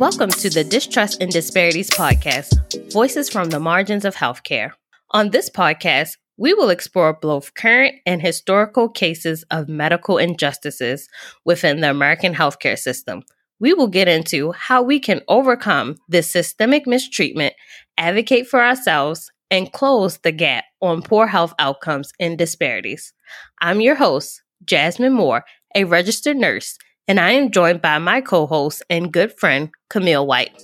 Welcome to the Distrust and Disparities podcast, Voices from the Margins of Healthcare. On this podcast, we will explore both current and historical cases of medical injustices within the American healthcare system. We will get into how we can overcome this systemic mistreatment, advocate for ourselves, and close the gap on poor health outcomes and disparities. I'm your host, Jasmine Moore, a registered nurse, and I am joined by my co-host and good friend, Camille White.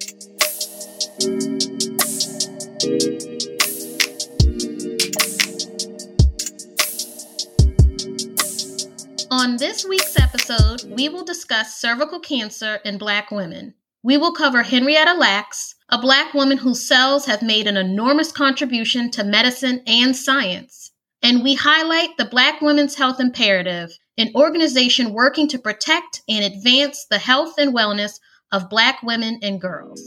On this week's episode, we will discuss cervical cancer in Black women. We will cover Henrietta Lacks, a Black woman whose cells have made an enormous contribution to medicine and science. And we highlight the Black Women's Health Imperative, an organization working to protect and advance the health and wellness of Black women and girls.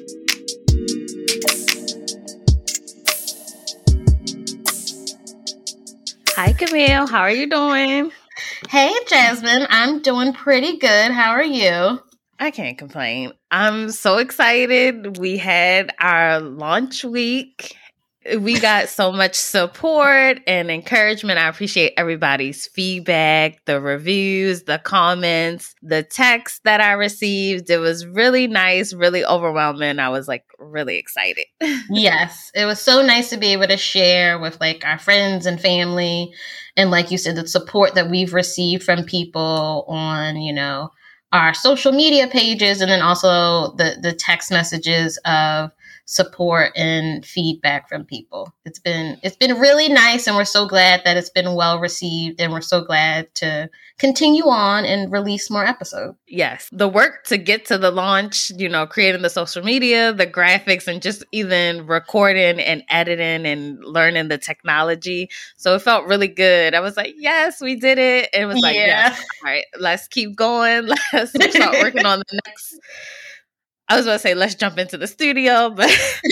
Hi, Camille. How are you doing? Hey, Jasmine. I'm doing pretty good. How are you? I can't complain. I'm so excited. We had our launch week. We got so much support and encouragement. I appreciate everybody's feedback, the reviews, the comments, the texts that I received. It was really nice, really overwhelming. I was really excited. Yes, it was so nice to be able to share with our friends and family. And like you said, the support that we've received from people on, our social media pages, and then also the text messages of support and feedback from people. It's been really nice, and we're so glad that it's been well received, and we're so glad to continue on and release more episodes. Yes, the work to get to the launch, creating the social media, the graphics, and just even recording and editing and learning the technology. So it felt really good. I was like, yes, we did it. And it was yes, all right, let's keep going. Let's start working on the next. I was going to say, let's jump into the studio, but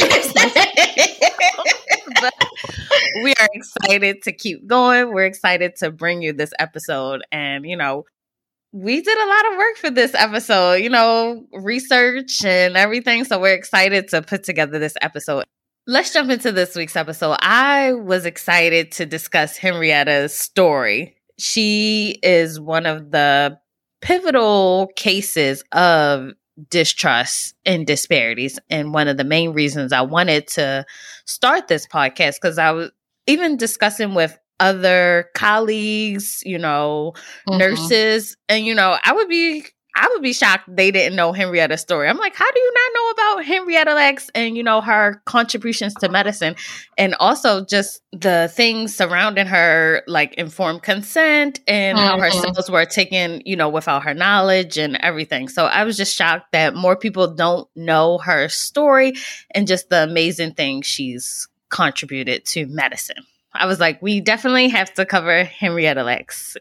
we are excited to keep going. We're excited to bring you this episode. And, we did a lot of work for this episode, research and everything. So we're excited to put together this episode. Let's jump into this week's episode. I was excited to discuss Henrietta's story. She is one of the pivotal cases of distrust and disparities. And one of the main reasons I wanted to start this podcast, because I was even discussing with other colleagues, nurses, and, I would be shocked they didn't know Henrietta's story. I'm like, how do you not know about Henrietta Lacks and, her contributions to medicine, and also just the things surrounding her, like informed consent and how her cells were taken, without her knowledge and everything. So I was just shocked that more people don't know her story and just the amazing things she's contributed to medicine. I was like, we definitely have to cover Henrietta Lacks.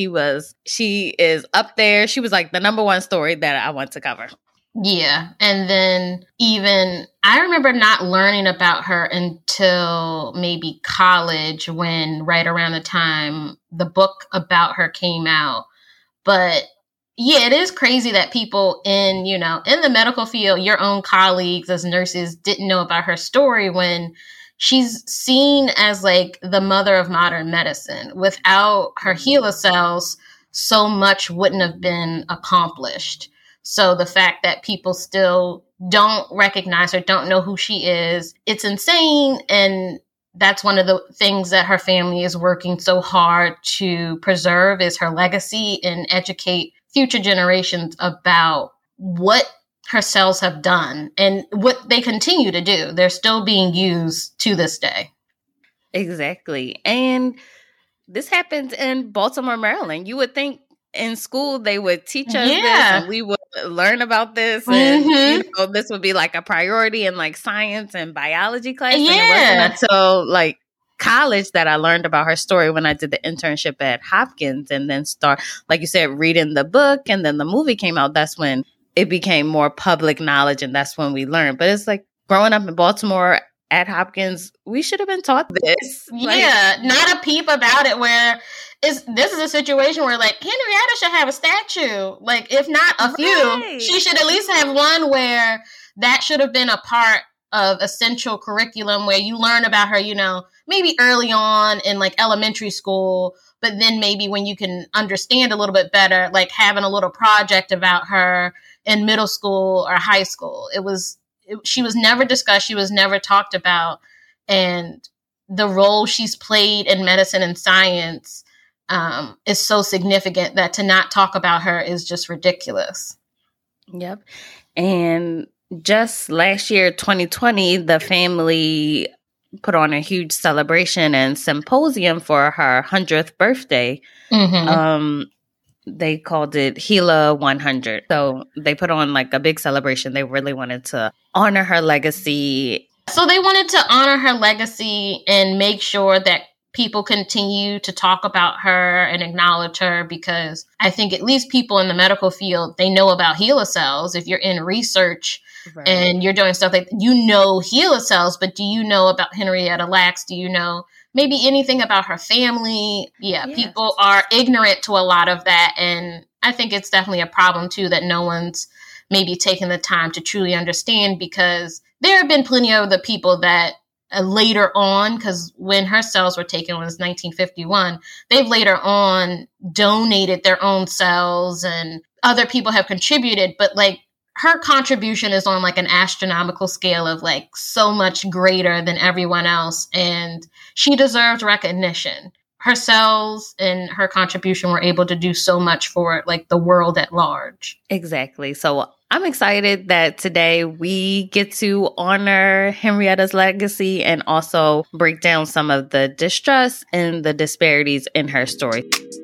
She is up there. She was like the number one story that I want to cover. Yeah. And then even I remember not learning about her until maybe college, when right around the time the book about her came out. But yeah, it is crazy that people in the medical field, your own colleagues as nurses, didn't know about her story when she's seen as the mother of modern medicine. Without her HeLa cells, so much wouldn't have been accomplished. So the fact that people still don't recognize her, don't know who she is, it's insane. And that's one of the things that her family is working so hard to preserve, is her legacy, and educate future generations about what her cells have done and what they continue to do. They're still being used to this day. Exactly. And this happens in Baltimore, Maryland. You would think in school they would teach us this, and we would learn about this, and this would be a priority in science and biology class. And it wasn't until college that I learned about her story, when I did the internship at Hopkins, and then start, like you said, reading the book, and then the movie came out. That's when it became more public knowledge, and that's when we learned. But it's growing up in Baltimore, at Hopkins, we should have been taught this. Yeah, not a peep about it where this is a situation where like Henrietta should have a statue. Like if not a few, she should at least have one where that should have been a part of essential curriculum where you learn about her, maybe early on in like elementary school, but then maybe when you can understand a little bit better, like having a little project about her in middle school or high school. She was never discussed. She was never talked about. And the role she's played in medicine and science is so significant that to not talk about her is just ridiculous. Yep. And just last year, 2020, the family put on a huge celebration and symposium for her 100th birthday. Mm-hmm. They called it Gila 100. So they put on like a big celebration. They really wanted to honor her legacy. So they wanted to honor her legacy and make sure that people continue to talk about her and acknowledge her, because I think at least people in the medical field, they know about HeLa cells. If you're in research and you're doing stuff like, HeLa cells, but do you know about Henrietta Lacks? Do you know maybe anything about her family? Yeah, people are ignorant to a lot of that. And I think it's definitely a problem too, that no one's maybe taken the time to truly understand, because there have been plenty of the people that later on, because when her cells were taken was 1951, they've later on donated their own cells and other people have contributed, but like her contribution is on like an astronomical scale of like so much greater than everyone else, and she deserves recognition. Her cells and her contribution were able to do so much for like the world at large. Exactly. So I'm excited that today we get to honor Henrietta's legacy and also break down some of the distrust and the disparities in her story.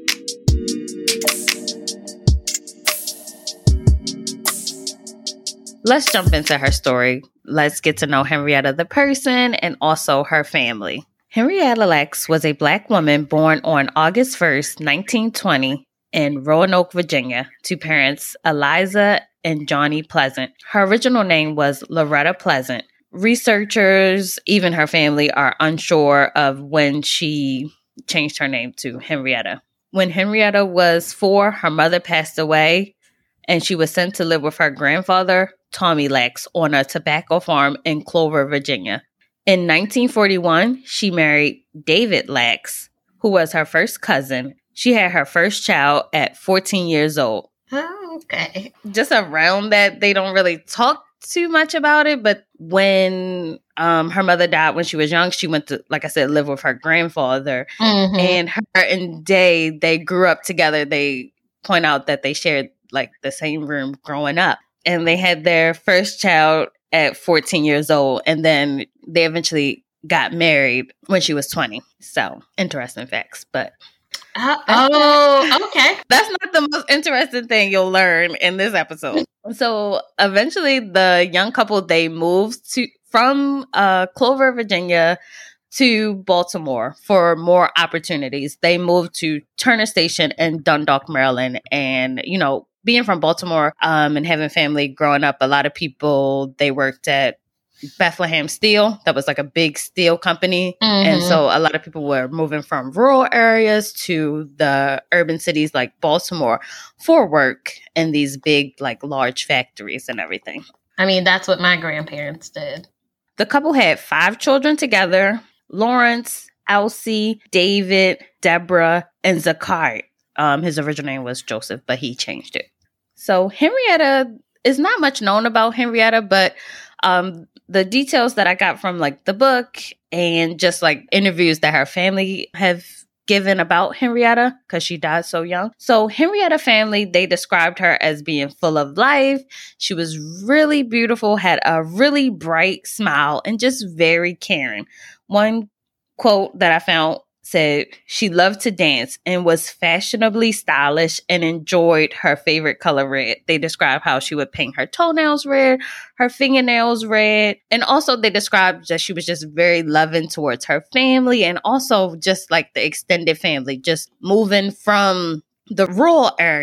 Let's jump into her story. Let's get to know Henrietta the person and also her family. Henrietta Lacks was a Black woman born on August 1st, 1920 in Roanoke, Virginia, to parents Eliza and Johnny Pleasant. Her original name was Loretta Pleasant. Researchers, even her family, are unsure of when she changed her name to Henrietta. When Henrietta was 4, her mother passed away, and she was sent to live with her grandfather, Tommy Lacks, on a tobacco farm in Clover, Virginia. In 1941, she married David Lacks, who was her first cousin. She had her first child at 14 years old. Oh, okay. Just around that, they don't really talk too much about it, but when her mother died when she was young, she went to, like I said, live with her grandfather. Mm-hmm. And her and Day, they grew up together. They point out that they shared like the same room growing up. And they had their first child at 14 years old. And then they eventually got married when she was 20. So interesting facts, but... okay. That's not the most interesting thing you'll learn in this episode. So eventually the young couple, they moved from Clover, Virginia to Baltimore for more opportunities. They moved to Turner Station in Dundalk, Maryland. And, being from Baltimore and having family growing up, a lot of people, they worked at Bethlehem Steel. That was like a big steel company. Mm-hmm. And so a lot of people were moving from rural areas to the urban cities like Baltimore for work in these big, like large factories and everything. I mean, that's what my grandparents did. The couple had 5 children together: Lawrence, Elsie, David, Deborah, and Zachary. His original name was Joseph, but he changed it. So Henrietta is not much known about Henrietta, but the details that I got from like the book and just like interviews that her family have given about Henrietta, because she died so young. So Henrietta family, they described her as being full of life. She was really beautiful, had a really bright smile, and just very caring. One quote that I found said she loved to dance and was fashionably stylish and enjoyed her favorite color, red. They describe how she would paint her toenails red, her fingernails red. And also they described that she was just very loving towards her family and also just like the extended family, just moving from the rural area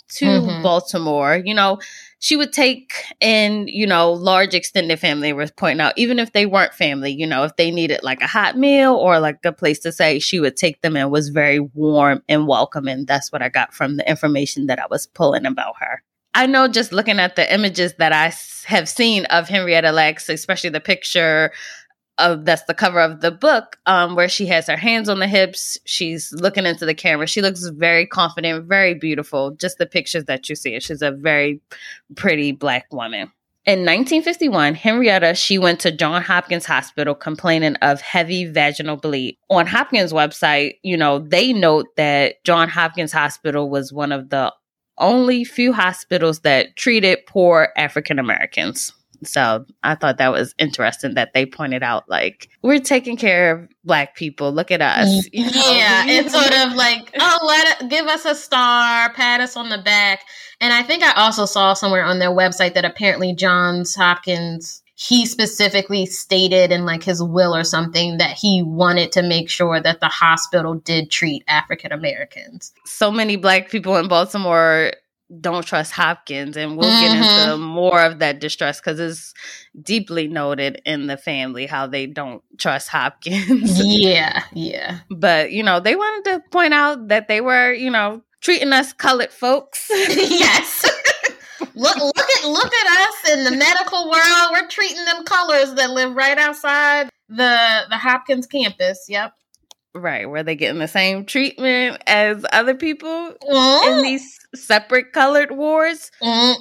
to Baltimore, she would take in, large extended family, was pointing out, even if they weren't family, if they needed like a hot meal or like a place to stay, she would take them and was very warm and welcoming. That's what I got from the information that I was pulling about her. I know just looking at the images that I have seen of Henrietta Lacks, especially the picture that's the cover of the book, where she has her hands on the hips. She's looking into the camera. She looks very confident, very beautiful. Just the pictures that you see. She's a very pretty Black woman. In 1951, Henrietta, she went to Johns Hopkins Hospital complaining of heavy vaginal bleed. On Hopkins' website, they note that Johns Hopkins Hospital was one of the only few hospitals that treated poor African Americans. So I thought that was interesting that they pointed out, like, we're taking care of Black people. Look at us. Yeah, it's sort of like, give us a star, pat us on the back. And I think I also saw somewhere on their website that apparently Johns Hopkins, he specifically stated in like his will or something that he wanted to make sure that the hospital did treat African Americans. So many Black people in Baltimore don't trust Hopkins, and we'll get into more of that distrust because it's deeply noted in the family how they don't trust Hopkins. Yeah. But, they wanted to point out that they were, treating us colored folks. Yes. Look at us in the medical world. We're treating them colors that live right outside the Hopkins campus. Yep. Right, where they getting the same treatment as other people in these separate colored wards.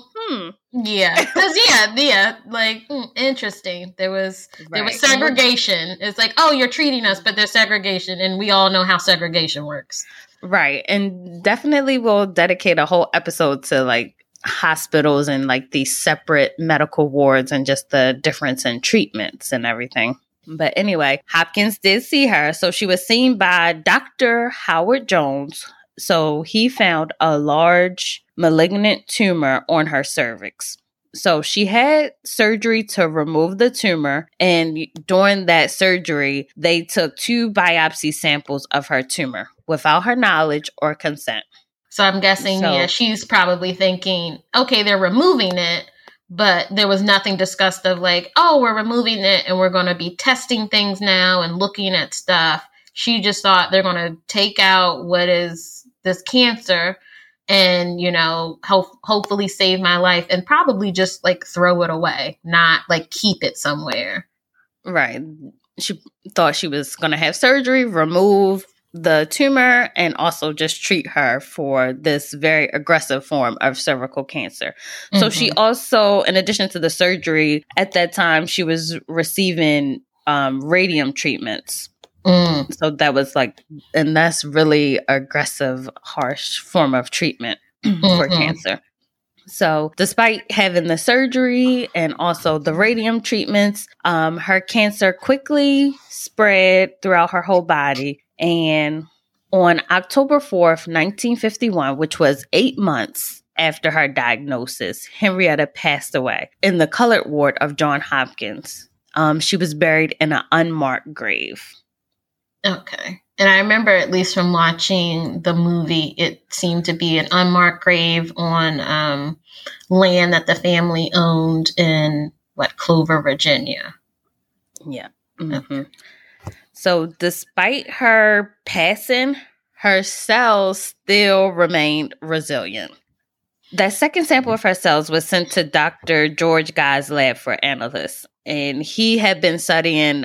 Yeah, because interesting. There was segregation. It's like, oh, you're treating us, but there's segregation, and we all know how segregation works. Right, and definitely we'll dedicate a whole episode to like hospitals and like these separate medical wards and just the difference in treatments and everything. But anyway, Hopkins did see her. So she was seen by Dr. Howard Jones. So he found a large malignant tumor on her cervix. So she had surgery to remove the tumor. And during that surgery, they took 2 biopsy samples of her tumor without her knowledge or consent. So I'm guessing, she's probably thinking, okay, they're removing it. But there was nothing discussed of like, oh, we're removing it and we're going to be testing things now and looking at stuff. She just thought they're going to take out what is this cancer and, hopefully save my life and probably just like throw it away, not like keep it somewhere. Right. She thought she was going to have surgery, remove the tumor, and also just treat her for this very aggressive form of cervical cancer. So she also, in addition to the surgery, at that time, she was receiving radium treatments. So that was like, and that's really aggressive, harsh form of treatment for cancer. So despite having the surgery and also the radium treatments, her cancer quickly spread throughout her whole body. And on October 4th, 1951, which was 8 months after her diagnosis, Henrietta passed away in the colored ward of Johns Hopkins. She was buried in an unmarked grave. Okay. And I remember, at least from watching the movie, it seemed to be an unmarked grave on land that the family owned in, Clover, Virginia. Yeah. Okay. So despite her passing, her cells still remained resilient. That second sample of her cells was sent to Dr. George Guy's lab for analysis. And he had been studying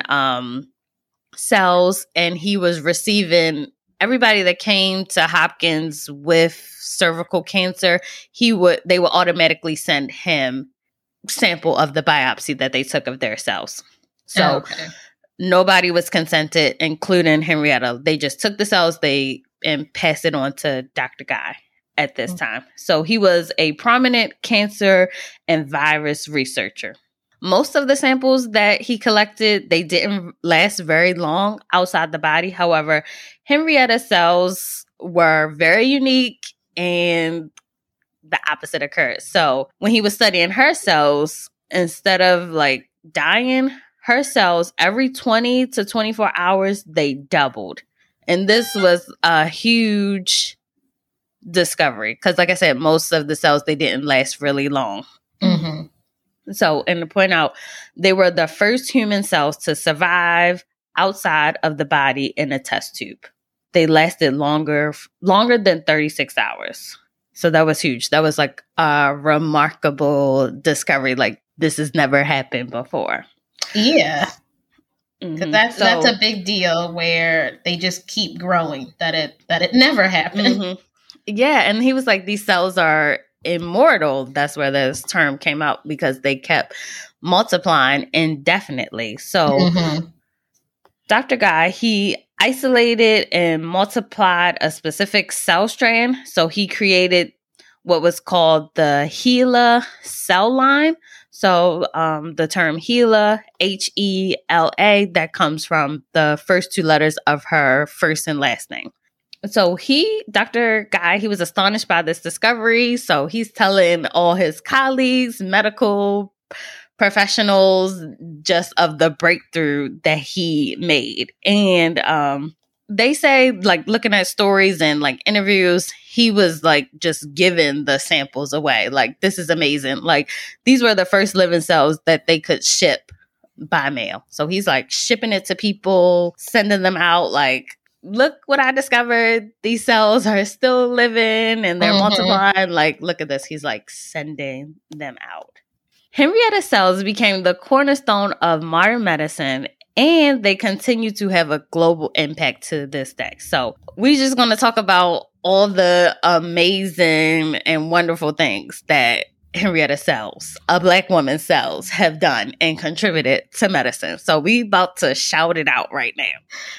cells, and he was receiving everybody that came to Hopkins with cervical cancer. They would automatically send him sample of the biopsy that they took of their cells. So nobody was consented, including Henrietta. They just took the cells and passed it on to Dr. Guy at this time. So he was a prominent cancer and virus researcher. Most of the samples that he collected, they didn't last very long outside the body. However, Henrietta's cells were very unique, and the opposite occurred. So when he was studying her cells, instead of dying, her cells every 20 to 24 hours, they doubled. And this was a huge discovery. Because like I said, most of the cells, they didn't last really long. So, and to point out, they were the first human cells to survive outside of the body in a test tube. They lasted longer than 36 hours. So that was huge. That was like a remarkable discovery. Like, this has never happened before. Yeah. Because that's a big deal where they just keep growing, that it never happened. Yeah. And he was like, these cells are immortal. That's where this term came out, because they kept multiplying indefinitely. So Dr. Guy, he isolated and multiplied a specific cell strand. So he created what was called the HeLa cell line. So the term HeLa, H-E-L-A, that comes from the first two letters of her first and last name. So Dr. Guy, he was astonished by this discovery. So he's telling all his colleagues, medical professionals, just of the breakthrough that he made. And they say, like, looking at stories and like interviews, he was like just giving the samples away. Like, this is amazing. Like, these were the first living cells that they could ship by mail. So he's like shipping it to people, sending them out like, look what I discovered. These cells are still living and they're multiplying. Like, look at this. He's like sending them out. Henrietta cells became the cornerstone of modern medicine, and they continue to have a global impact to this day. So we're just going to talk about all the amazing and wonderful things that Henrietta cells, a Black woman's cells, have done and contributed to medicine. So we about to shout it out right now.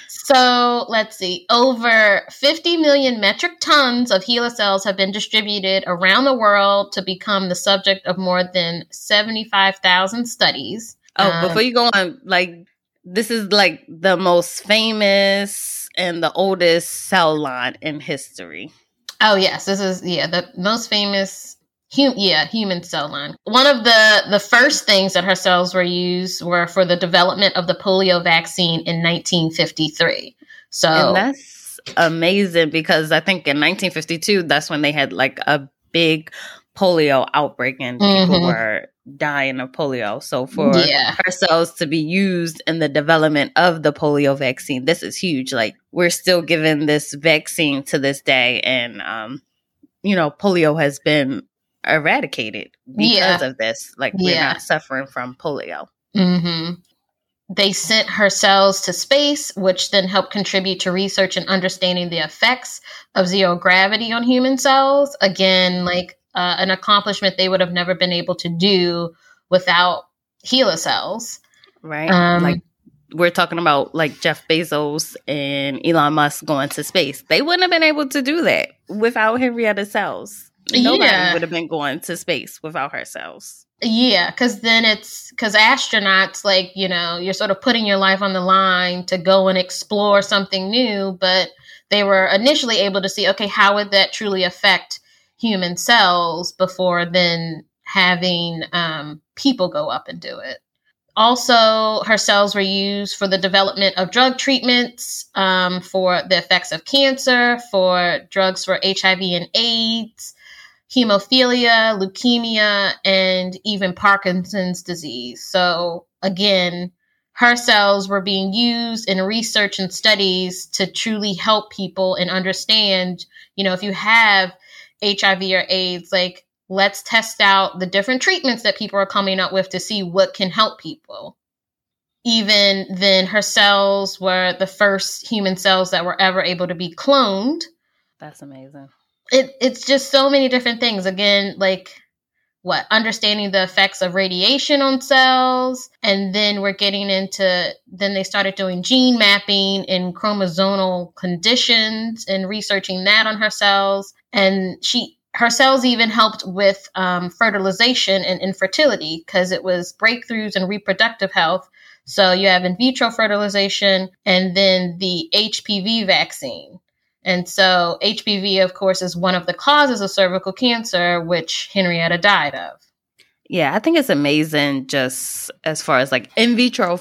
So let's see. Over 50 million metric tons of HeLa cells have been distributed around the world to become the subject of more than 75,000 studies. Before you go on, like, this is like the most famous and the oldest cell line in history. Oh, yes. This is, the most famous human cell line. One of the first things that her cells were used were for the development of the polio vaccine in 1953. So, and that's amazing, because I think in 1952, that's when they had like a big polio outbreak and people were dying of polio. So for her cells to be used in the development of the polio vaccine, this is huge. Like, we're still giving this vaccine to this day, and polio has been eradicated because of this. Like, we're not suffering from polio. They sent her cells to space, which then helped contribute to research and understanding the effects of zero gravity on human cells. Again, like an accomplishment they would have never been able to do without HeLa cells. Right. Like, we're talking about like Jeff Bezos and Elon Musk going to space. They wouldn't have been able to do that without Henrietta cells. Nobody would have been going to space without her cells. Yeah, because astronauts, like, you're sort of putting your life on the line to go and explore something new, but they were initially able to see, okay, how would that truly affect human cells before then having people go up and do it. Also, her cells were used for the development of drug treatments, for the effects of cancer, for drugs for HIV and AIDS, hemophilia, leukemia, and even Parkinson's disease. So again, her cells were being used in research and studies to truly help people and understand, if you have HIV or AIDS, like, let's test out the different treatments that people are coming up with to see what can help people. Even then, her cells were the first human cells that were ever able to be cloned. That's amazing. It's just so many different things. Again, like, understanding the effects of radiation on cells. And then we're getting into, then they started doing gene mapping in chromosomal conditions and researching that on her cells. And her cells even helped with fertilization and infertility, because it was breakthroughs in reproductive health. So you have in vitro fertilization and then the HPV vaccine. And so HPV, of course, is one of the causes of cervical cancer, which Henrietta died of. Yeah, I think it's amazing, just as far as like in vitro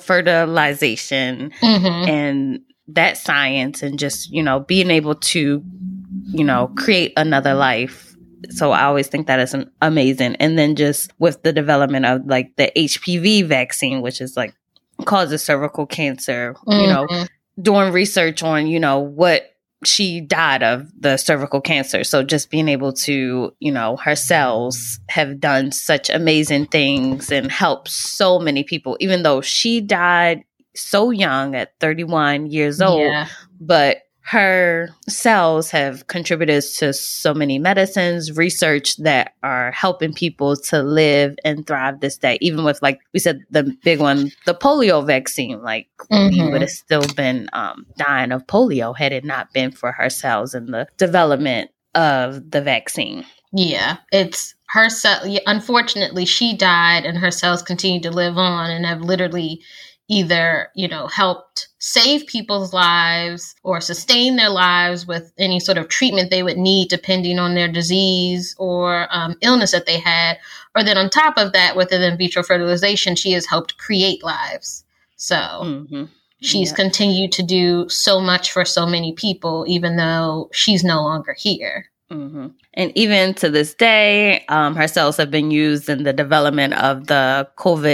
fertilization and that science, and just, being able to create another life. So I always think that is amazing. And then just with the development of like the HPV vaccine, which is like causes cervical cancer, doing research on, what she died of, the cervical cancer. So just being able to, her cells have done such amazing things and helped so many people, even though she died so young at 31 years old, but her cells have contributed to so many medicines, research that are helping people to live and thrive this day. Even with, like we said, the big one, the polio vaccine, like we would have still been dying of polio had it not been for her cells and the development of the vaccine. Yeah, it's her cell. Unfortunately, she died and her cells continue to live on and have literally either, helped save people's lives or sustain their lives with any sort of treatment they would need depending on their disease or illness that they had. Or then on top of that, with in vitro fertilization, she has helped create lives. So she's continued to do so much for so many people, even though she's no longer here. And even to this day, her cells have been used in the development of the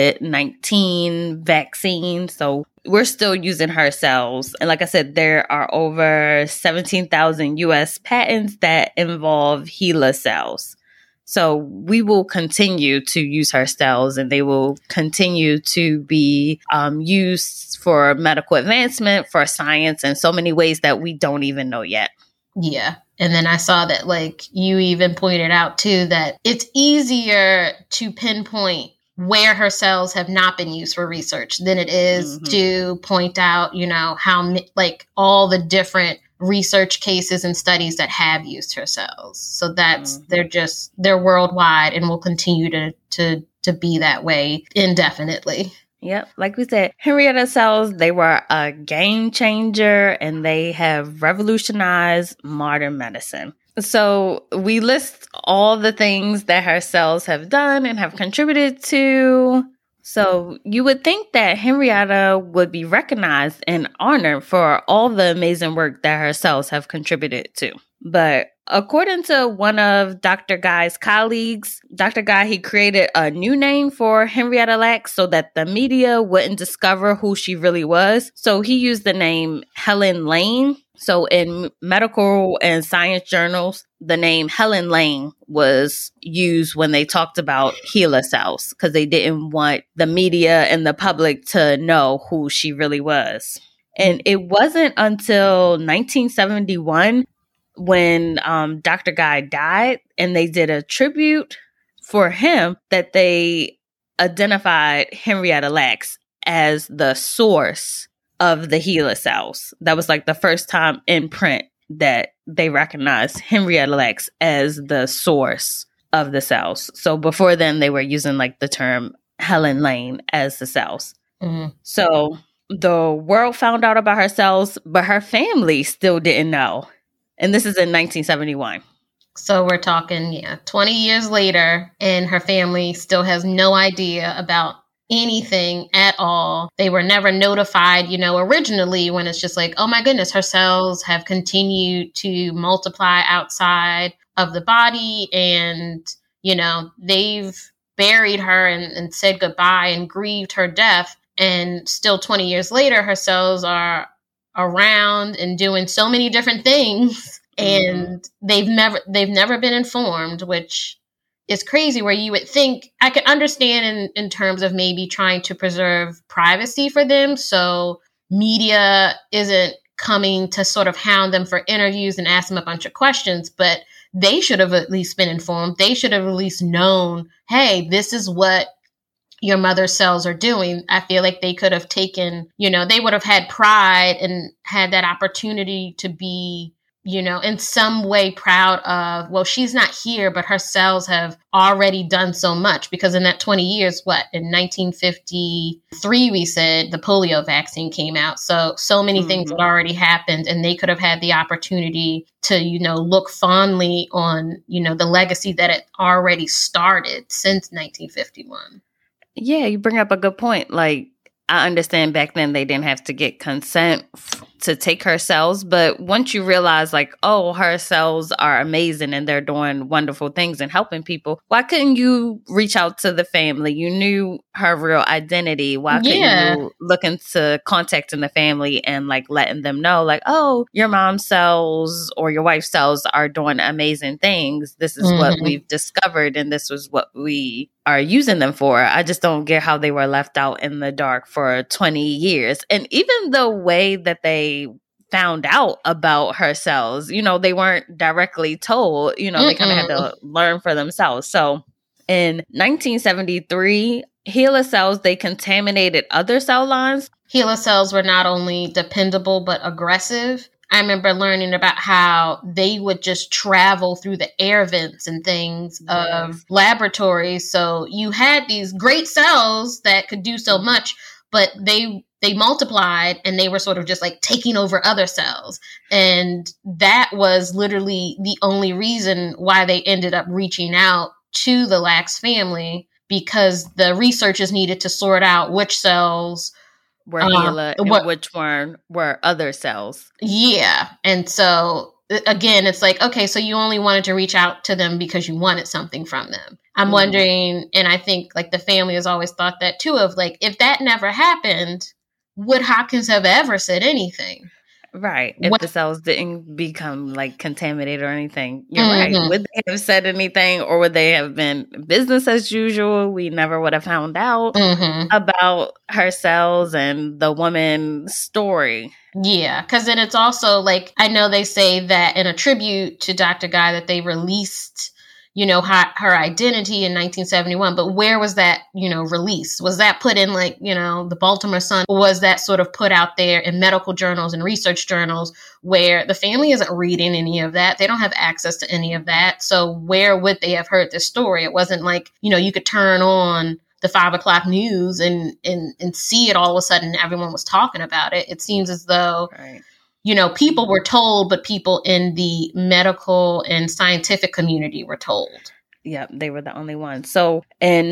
COVID-19 vaccine. So we're still using her cells. And like I said, there are over 17,000 US patents that involve HeLa cells. So we will continue to use her cells and they will continue to be used for medical advancement, for science, in so many ways that we don't even know yet. Yeah. And then I saw that, like, you even pointed out, too, that it's easier to pinpoint where her cells have not been used for research than it is to point out, how, like, all the different research cases and studies that have used her cells. So that's, they're worldwide and will continue to be that way indefinitely. Yep. Like we said, Henrietta cells, they were a game changer and they have revolutionized modern medicine. So we list all the things that her cells have done and have contributed to. So you would think that Henrietta would be recognized and honored for all the amazing work that her cells have contributed to. But according to one of Dr. Guy's colleagues, Dr. Guy, he created a new name for Henrietta Lacks so that the media wouldn't discover who she really was. So he used the name Helen Lane. So in medical and science journals, the name Helen Lane was used when they talked about HeLa cells because they didn't want the media and the public to know who she really was. And it wasn't until 1971 when Dr. Guy died and they did a tribute for him that they identified Henrietta Lacks as the source of the HeLa cells. That was like the first time in print that they recognized Henrietta Lacks as the source of the cells. So before then, they were using like the term Helen Lane as the cells. So the world found out about her cells, but her family still didn't know. And this is in 1971. So we're talking, 20 years later, and her family still has no idea about anything at all. They were never notified, originally when it's just like, oh my goodness, her cells have continued to multiply outside of the body. And, they've buried her and said goodbye and grieved her death. And still 20 years later, her cells are around and doing so many different things, and they've never been informed, which is crazy, where you would think I could understand in terms of maybe trying to preserve privacy for them. So media isn't coming to sort of hound them for interviews and ask them a bunch of questions, but they should have at least been informed. They should have at least known, hey, this is what your mother's cells are doing. I feel like they could have taken, they would have had pride and had that opportunity to be, in some way proud of, well, she's not here, but her cells have already done so much. Because in that 20 years, in 1953, we said the polio vaccine came out. So many things had already happened, and they could have had the opportunity to, look fondly on, the legacy that had already started since 1951. Yeah, you bring up a good point. Like, I understand back then they didn't have to get consent to take her cells. But once you realize like, oh, her cells are amazing and they're doing wonderful things and helping people, why couldn't you reach out to the family? You knew her real identity. Why couldn't you look into contacting the family and like letting them know like, oh, your mom's cells or your wife's cells are doing amazing things. This is what we've discovered and this was what we are using them for. I just don't get how they were left out in the dark for 20 years. And even the way that they found out about her cells, you know, they weren't directly told, you know, they kind of had to learn for themselves. So in 1973, HeLa cells, they contaminated other cell lines. HeLa cells were not only dependable, but aggressive. I remember learning about how they would just travel through the air vents and things of laboratories. So you had these great cells that could do so much, but they multiplied and they were sort of just like taking over other cells. And that was literally the only reason why they ended up reaching out to the Lacks family, because the researchers needed to sort out which cells were HeLa and which were other cells. Yeah. And so again, it's like, okay, so you only wanted to reach out to them because you wanted something from them. I'm wondering, and I think like the family has always thought that too, of like, if that never happened, would Hopkins have ever said anything? Right. If the cells didn't become like contaminated or anything, you're right. Would they have said anything, or would they have been business as usual? We never would have found out about her cells and the woman's story. Yeah, because then it's also like, I know they say that in a tribute to Dr. Guy that they released, you know, her identity in 1971. But where was that, you know, released? Was that put in like, you know, the Baltimore Sun? Or was that sort of put out there in medical journals and research journals where the family isn't reading any of that? They don't have access to any of that. So where would they have heard this story? It wasn't like, you know, you could turn on the 5 o'clock news and see it all of a sudden. Everyone was talking about it. It seems as though... Right. You know, people were told, but people in the medical and scientific community were told. Yep, they were the only ones. So in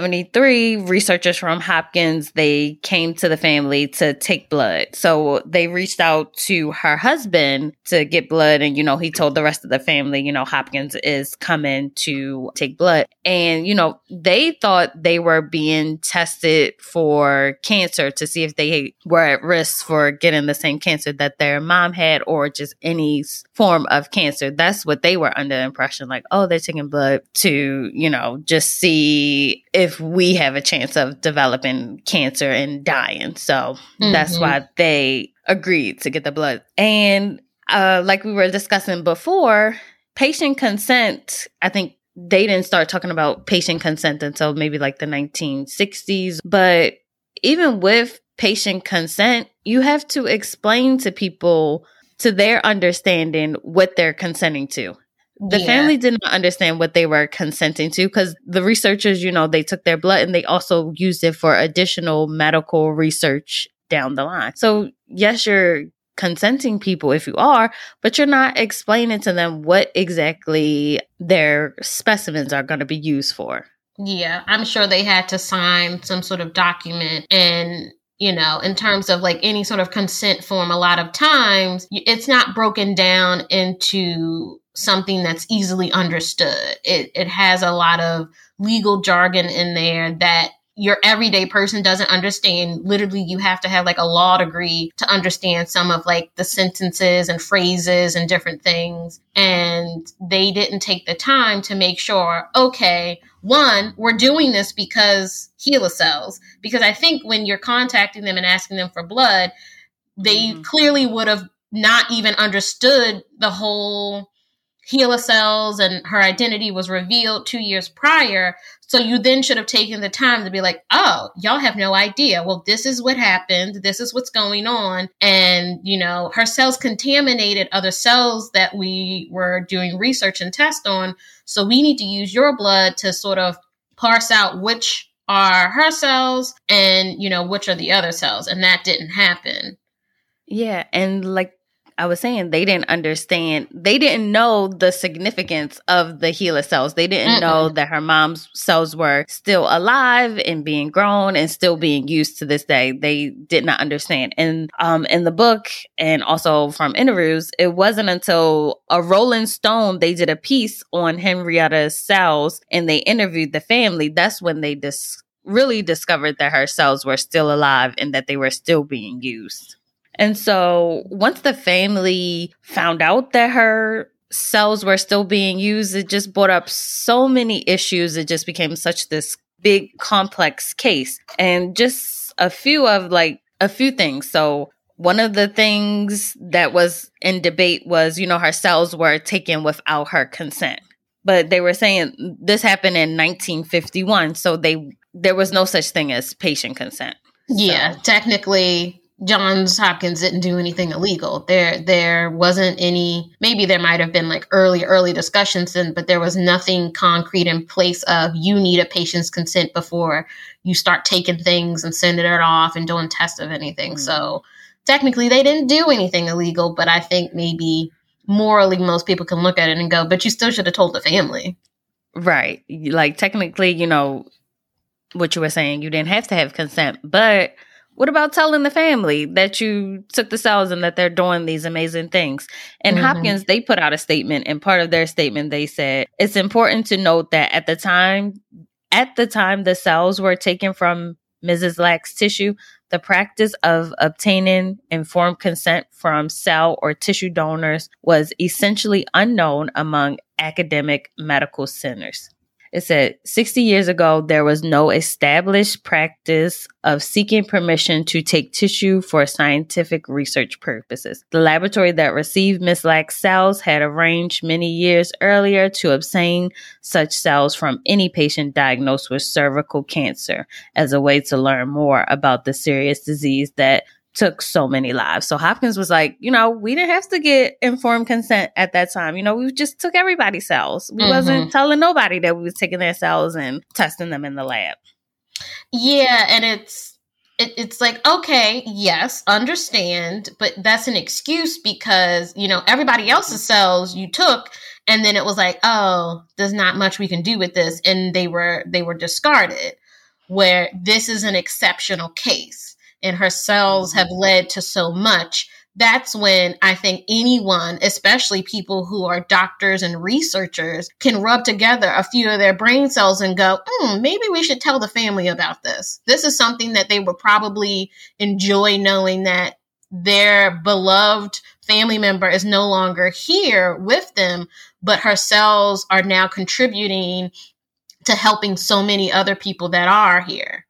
1973, researchers from Hopkins, they came to the family to take blood. So they reached out to her husband to get blood. And, you know, he told the rest of the family, you know, Hopkins is coming to take blood. And, you know, they thought they were being tested for cancer to see if they were at risk for getting the same cancer that their mom had, or just any form of cancer. That's what they were under the impression, like, oh, they're taking blood to, you know, just see if we have a chance of developing cancer and dying. So that's why they agreed to get the blood. And like we were discussing before, patient consent, I think they didn't start talking about patient consent until maybe like the 1960s. But even with patient consent, you have to explain to people, to their understanding, what they're consenting to. The family did not understand what they were consenting to, because the researchers, you know, they took their blood and they also used it for additional medical research down the line. So yes, you're consenting people if you are, but you're not explaining to them what exactly their specimens are going to be used for. Yeah, I'm sure they had to sign some sort of document. And you know, in terms of like any sort of consent form, a lot of times it's not broken down into something that's easily understood. It has a lot of legal jargon in there that your everyday person doesn't understand. Literally, you have to have like a law degree to understand some of like the sentences and phrases and different things. And they didn't take the time to make sure, okay, one, we're doing this because HeLa cells. Because I think when you're contacting them and asking them for blood, they clearly would have not even understood the whole HeLa cells, and her identity was revealed 2 years prior. So you then should have taken the time to be like, oh, y'all have no idea. Well, this is what happened. This is what's going on. And, you know, her cells contaminated other cells that we were doing research and test on. So we need to use your blood to sort of parse out which are her cells and, you know, which are the other cells. And that didn't happen. Yeah. And like, I was saying they didn't understand. They didn't know the significance of the HeLa cells. They didn't know that her mom's cells were still alive and being grown and still being used to this day. They did not understand. And in the book and also from interviews, it wasn't until a Rolling Stone, they did a piece on Henrietta's cells and they interviewed the family. That's when they really discovered that her cells were still alive and that they were still being used. And so once the family found out that her cells were still being used, it just brought up so many issues. It just became such this big, complex case. And just a few things. So one of the things that was in debate was, her cells were taken without her consent. But they were saying this happened in 1951. So there was no such thing as patient consent. Yeah, technically, Johns Hopkins didn't do anything illegal. There wasn't any, maybe there might have been like early discussions, but there was nothing concrete in place of you need a patient's consent before you start taking things and sending it off and doing tests of anything. So technically they didn't do anything illegal, but I think maybe morally most people can look at it and go, but you still should have told the family. Right. Like technically, what you were saying, you didn't have to have consent, but what about telling the family that you took the cells and that they're doing these amazing things? And Hopkins, they put out a statement, and part of their statement, they said, it's important to note that at the time the cells were taken from Mrs. Lack's tissue, the practice of obtaining informed consent from cell or tissue donors was essentially unknown among academic medical centers. It said 60 years ago, there was no established practice of seeking permission to take tissue for scientific research purposes. The laboratory that received Miss Lack's cells had arranged many years earlier to obtain such cells from any patient diagnosed with cervical cancer as a way to learn more about the serious disease that took so many lives. So Hopkins was like, we didn't have to get informed consent at that time. We just took everybody's cells. We wasn't telling nobody that we was taking their cells and testing them in the lab. Yeah, and it's like, okay, yes, understand, but that's an excuse because, everybody else's cells you took, and then it was like, oh, there's not much we can do with this, and they were discarded, where this is an exceptional case. And her cells have led to so much. That's when I think anyone, especially people who are doctors and researchers, can rub together a few of their brain cells and go, maybe we should tell the family about this. This is something that they would probably enjoy knowing that their beloved family member is no longer here with them, but her cells are now contributing to helping so many other people that are here.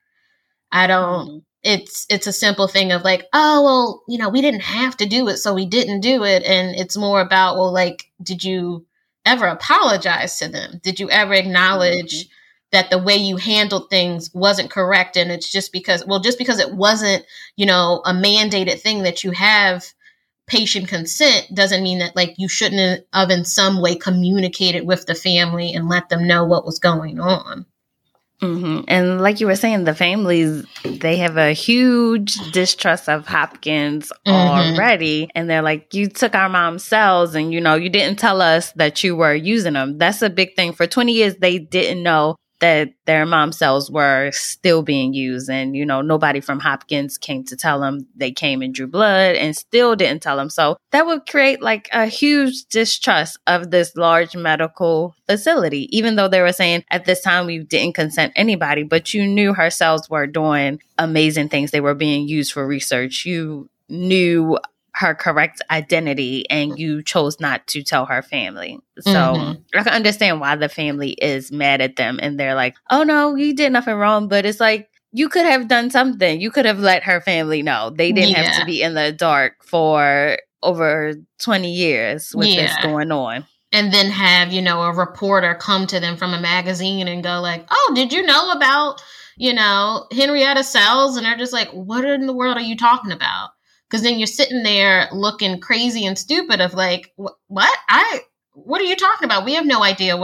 It's a simple thing of like, oh, well, we didn't have to do it, so we didn't do it. And it's more about, well, like, did you ever apologize to them? Did you ever acknowledge that the way you handled things wasn't correct? And it's just because it wasn't, a mandated thing that you have patient consent doesn't mean that like you shouldn't have in some way communicated with the family and let them know what was going on. And like you were saying, the families, they have a huge distrust of Hopkins already. And they're like, you took our mom's cells and, you didn't tell us that you were using them. That's a big thing. For 20 years, they didn't know that their mom's cells were still being used. And, nobody from Hopkins came to tell them. They came and drew blood and still didn't tell them. So that would create like a huge distrust of this large medical facility, even though they were saying at this time we didn't consent anybody, but you knew her cells were doing amazing things. They were being used for research. You knew her correct identity and you chose not to tell her family. So I can understand why the family is mad at them and they're like, oh no, you did nothing wrong. But it's like, you could have done something. You could have let her family know. They didn't have to be in the dark for over 20 years with this going on. And then have, a reporter come to them from a magazine and go like, oh, did you know about, Henrietta cells? And they're just like, what in the world are you talking about? Because then you're sitting there looking crazy and stupid of like, what are you talking about? We have no idea what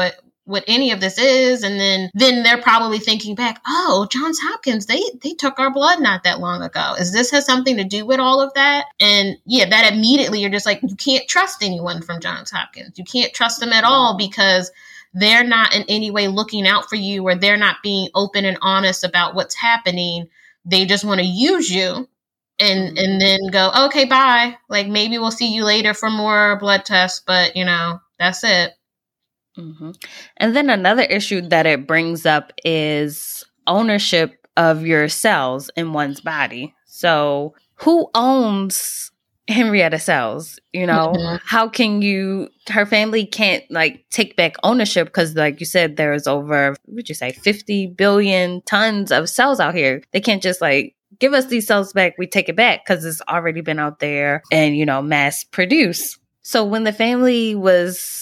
what any of this is. And then they're probably thinking back, oh, Johns Hopkins, they took our blood not that long ago. Is this has something to do with all of that? And yeah, that immediately you're just like, you can't trust anyone from Johns Hopkins. You can't trust them at all because they're not in any way looking out for you, or they're not being open and honest about what's happening. They just want to use you and then go, okay, bye. Like, maybe we'll see you later for more blood tests, but that's it. Mm-hmm. And then another issue that it brings up is ownership of your cells in one's body. So who owns Henrietta cells? How can her family can't take back ownership, because like you said, there's over, would you say 50 billion tons of cells out here. They can't just give us these cells back, we take it back, because it's already been out there and mass produced. So when the family was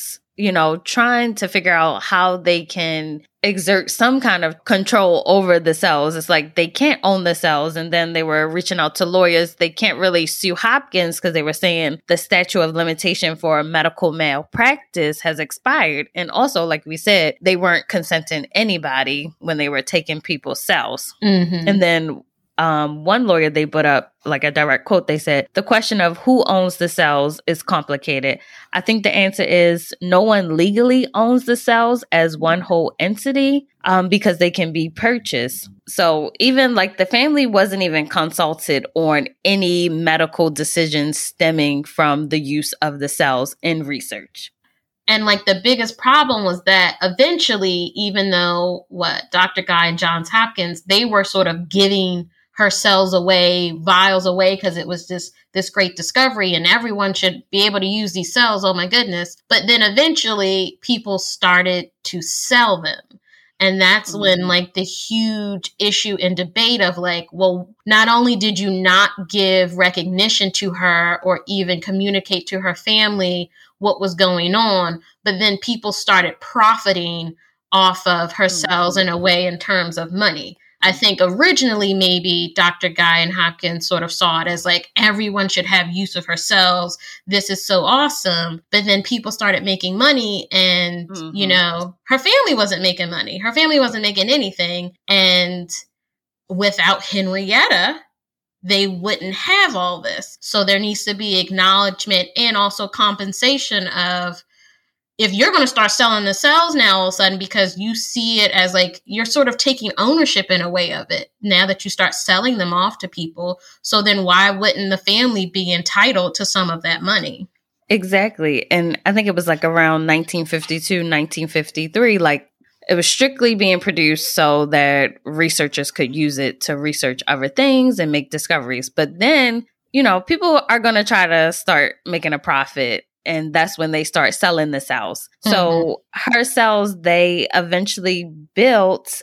trying to figure out how they can exert some kind of control over the cells, it's like they can't own the cells. And then they were reaching out to lawyers. They can't really sue Hopkins because they were saying the statute of limitation for medical malpractice has expired. And also, like we said, they weren't consenting anybody when they were taking people's cells. Mm-hmm. And then one lawyer, they put up a direct quote. They said, the question of who owns the cells is complicated. I think the answer is no one legally owns the cells as one whole entity because they can be purchased. So even the family wasn't even consulted on any medical decisions stemming from the use of the cells in research. And the biggest problem was that eventually, even though Dr. Guy and Johns Hopkins, they were sort of giving her cells away, vials away, because it was this great discovery and everyone should be able to use these cells. Oh my goodness. But then eventually people started to sell them. And that's when the huge issue and debate of well, not only did you not give recognition to her or even communicate to her family what was going on, but then people started profiting off of her cells in a way in terms of money. I think originally maybe Dr. Guy and Hopkins sort of saw it as everyone should have use of her cells. This is so awesome. But then people started making money and, her family wasn't making money. Her family wasn't making anything. And without Henrietta, they wouldn't have all this. So there needs to be acknowledgement and also compensation of, if you're going to start selling the cells now all of a sudden because you see it as you're sort of taking ownership in a way of it now that you start selling them off to people. So then why wouldn't the family be entitled to some of that money? Exactly. And I think it was around 1952, 1953, it was strictly being produced so that researchers could use it to research other things and make discoveries. But then, people are going to try to start making a profit. And that's when they start selling the cells. Mm-hmm. So her cells, they eventually built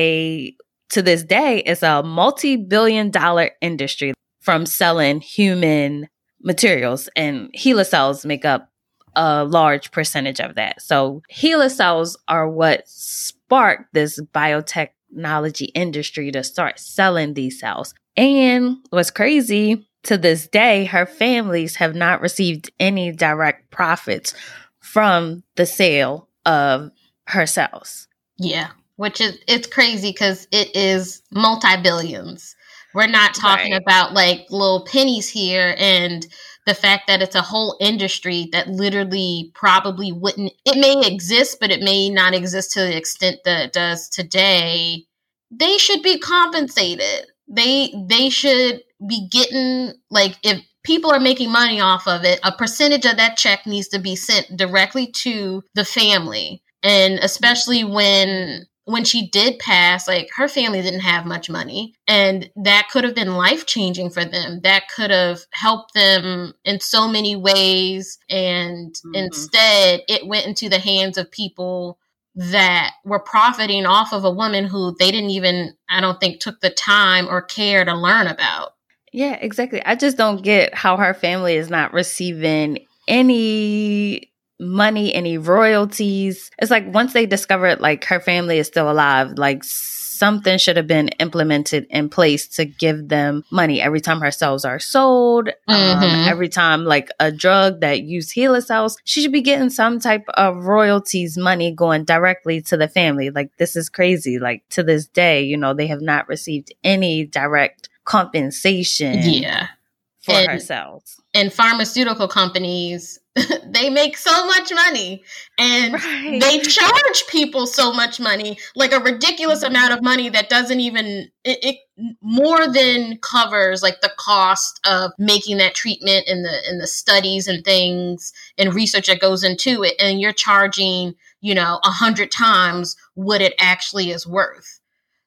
to this day, it's a multi-billion-dollar industry from selling human materials. And HeLa cells make up a large percentage of that. So HeLa cells are what sparked this biotechnology industry to start selling these cells. And what's crazy, to this day, her families have not received any direct profits from the sale of her cells. Yeah, it's crazy because it is multi-billions. We're not talking about little pennies here, and the fact that it's a whole industry that literally probably wouldn't, it may exist, but it may not exist to the extent that it does today. They should be compensated. They should be getting, if people are making money off of it, a percentage of that check needs to be sent directly to the family. And especially when she did pass, her family didn't have much money, and that could have been life-changing for them. That could have helped them in so many ways. And instead it went into the hands of people that were profiting off of a woman who they didn't even, I don't think, took the time or care to learn about. Yeah, exactly. I just don't get how her family is not receiving any money, any royalties. It's like once they discovered like her family is still alive, like something should have been implemented in place to give them money every time her cells are sold. Every time like a drug that used HeLa cells, she should be getting some type of royalties money going directly to the family. Like this is crazy. Like to this day, you know, they have not received any direct compensation for her cells. And pharmaceutical companies, they make so much money and they charge people so much money, like a ridiculous amount of money that doesn't even, it more than covers like the cost of making that treatment and the studies and things and research that goes into it. And you're charging, 100 times what it actually is worth.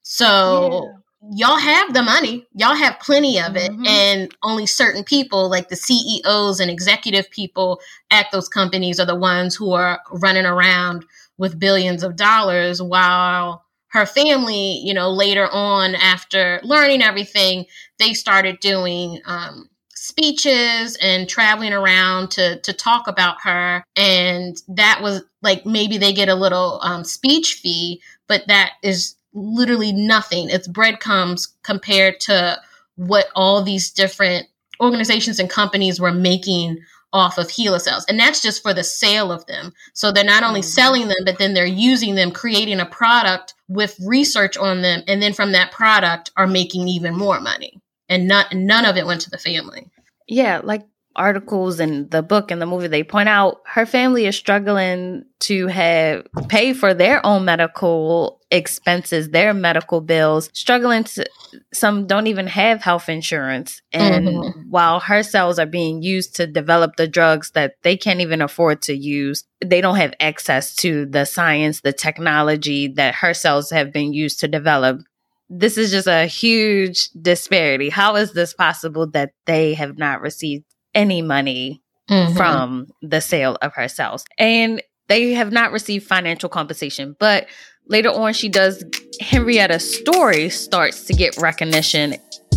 So y'all have the money, y'all have plenty of it, and only certain people like the CEOs and executive people at those companies are the ones who are running around with billions of dollars, while her family, later on after learning everything, they started doing speeches and traveling around to talk about her. And that was like, maybe they get a little speech fee, but that is literally nothing. It's breadcrumbs compared to what all these different organizations and companies were making off of HeLa cells. And that's just for the sale of them. So they're not only selling them, but then they're using them, creating a product with research on them. And then from that product are making even more money. And none of it went to the family. Yeah, like articles in the book and the movie, they point out her family is struggling to pay for their own medical expenses, their medical bills, some don't even have health insurance. And while her cells are being used to develop the drugs that they can't even afford to use, they don't have access to the science, the technology that her cells have been used to develop. This is just a huge disparity. How is this possible that they have not received any money from the sale of her cells? And they have not received financial compensation. But later on, Henrietta's story starts to get recognition.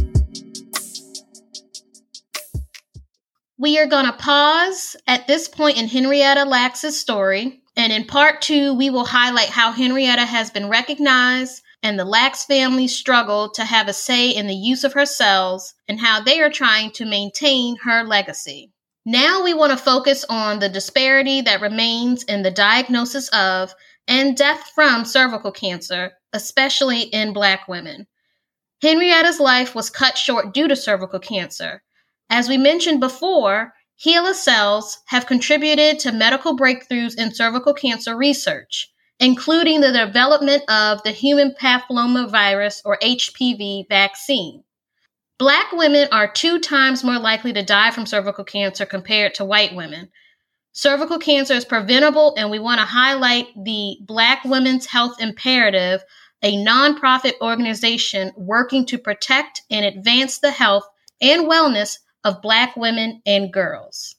We are going to pause at this point in Henrietta Lacks's story. And in part 2, we will highlight how Henrietta has been recognized and the Lacks family struggle to have a say in the use of her cells and how they are trying to maintain her legacy. Now we want to focus on the disparity that remains in the diagnosis of and death from cervical cancer, especially in Black women. Henrietta's life was cut short due to cervical cancer. As we mentioned before, HeLa cells have contributed to medical breakthroughs in cervical cancer research, including the development of the human papillomavirus or HPV vaccine. Black women are 2 times more likely to die from cervical cancer compared to white women. Cervical cancer is preventable, and we want to highlight the Black Women's Health Imperative, a nonprofit organization working to protect and advance the health and wellness of Black women and girls.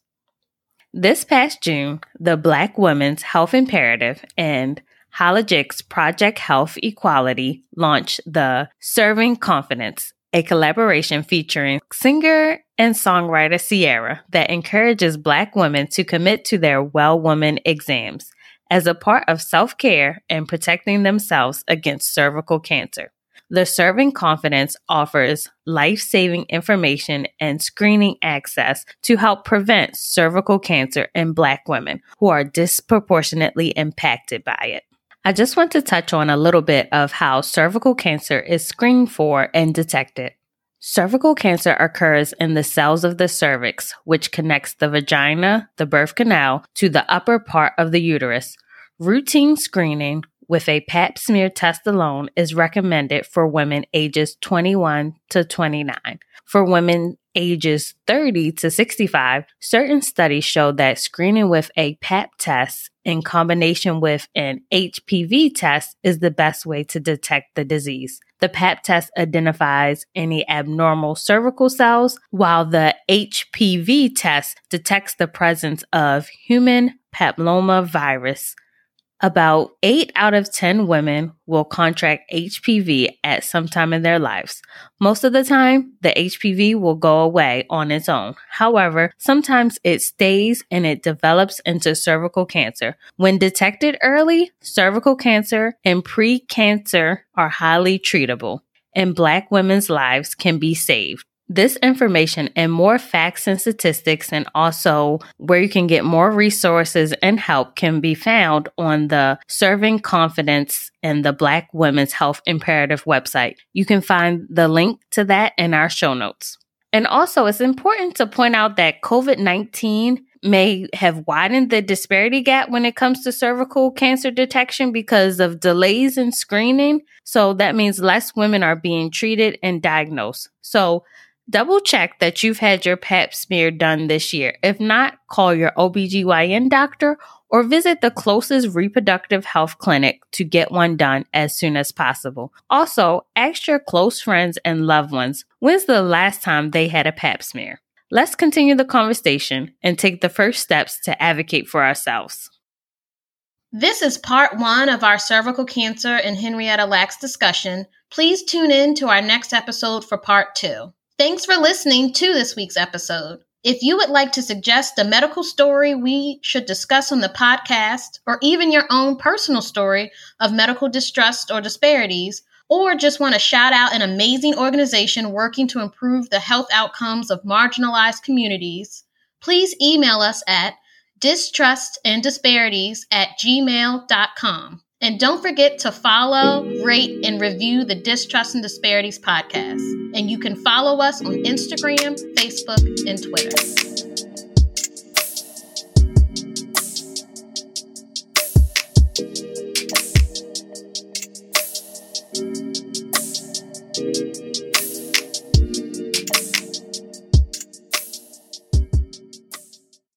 This past June, the Black Women's Health Imperative and Hologic's Project Health Equality launched the Serving Confidence, a collaboration featuring singer and songwriter Ciara that encourages Black women to commit to their Well Woman exams as a part of self-care and protecting themselves against cervical cancer. The Serving Confidence offers life-saving information and screening access to help prevent cervical cancer in Black women who are disproportionately impacted by it. I just want to touch on a little bit of how cervical cancer is screened for and detected. Cervical cancer occurs in the cells of the cervix, which connects the vagina, the birth canal, to the upper part of the uterus. Routine screening with a Pap smear test alone is recommended for women ages 21 to 29. For women ages 30 to 65, certain studies show that screening with a Pap test in combination with an HPV test is the best way to detect the disease. The Pap test identifies any abnormal cervical cells, while the HPV test detects the presence of human papillomavirus. About 8 out of 10 women will contract HPV at some time in their lives. Most of the time, the HPV will go away on its own. However, sometimes it stays and it develops into cervical cancer. When detected early, cervical cancer and precancer are highly treatable, and Black women's lives can be saved. This information and more facts and statistics, and also where you can get more resources and help, can be found on the Serving Confidence and the Black Women's Health Imperative website. You can find the link to that in our show notes. And also, it's important to point out that COVID-19 may have widened the disparity gap when it comes to cervical cancer detection because of delays in screening. So that means less women are being treated and diagnosed. So double check that you've had your pap smear done this year. If not, call your OBGYN doctor or visit the closest reproductive health clinic to get one done as soon as possible. Also, ask your close friends and loved ones, when's the last time they had a pap smear? Let's continue the conversation and take the first steps to advocate for ourselves. This is part 1 of our cervical cancer and Henrietta Lacks discussion. Please tune in to our next episode for part 2. Thanks for listening to this week's episode. If you would like to suggest a medical story we should discuss on the podcast, or even your own personal story of medical distrust or disparities, or just want to shout out an amazing organization working to improve the health outcomes of marginalized communities, please email us at distrustanddisparities@gmail.com. And don't forget to follow, rate, and review the Distrust and Disparities podcast. And you can follow us on Instagram, Facebook, and Twitter.